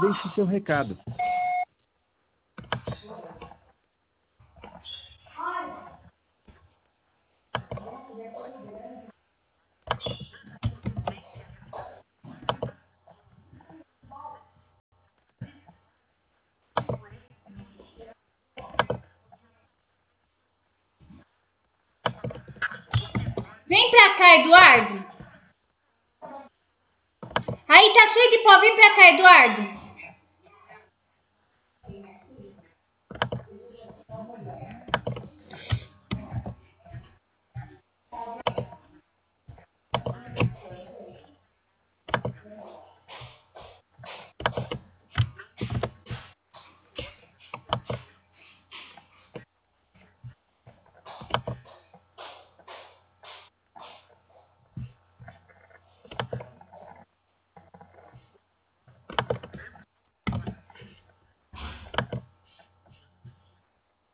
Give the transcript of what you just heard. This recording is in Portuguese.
deixe seu recado. Vem pra cá, Eduardo. Aí tá cheio de pó. Vem pra cá, Eduardo.